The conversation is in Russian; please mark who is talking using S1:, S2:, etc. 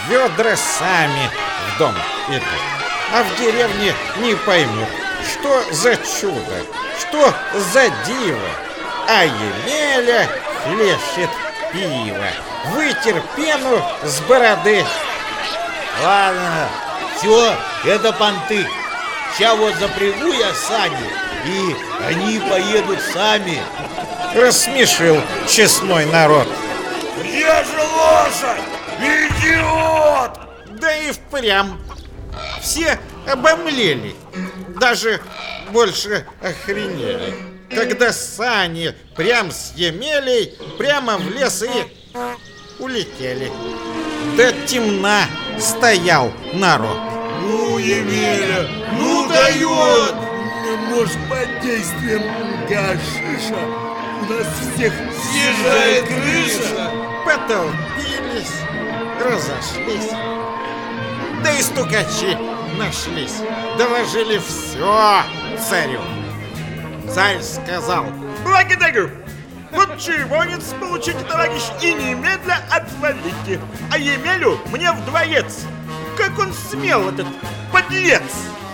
S1: ведра сами в дом идут. А в деревне не поймут, что за чудо, что за диво. А Емеля хлещет пиво, вытер пену с бороды.
S2: Ладно, все, это понты. Сейчас вот запрягу я сани, и они поедут сами.
S1: Рассмешил честной народ.
S2: Где же лошадь? Идиот!
S1: Да и впрямь. Все обомлели, даже больше охренели, когда сани прям с Емелей прямо в лес и улетели. До темна стоял народ.
S2: Ну, Емеля, ну дает! Может, под действием гашиша у нас всех съезжает крыша?
S1: Потолпились, разошлись. Да и стукачи нашлись, доложили все царю. Царь сказал:
S3: благодарю. Вот червонец получите, товарищ, и немедля отвалите. А Емелю мне в дворец. Как он смел, этот подлец!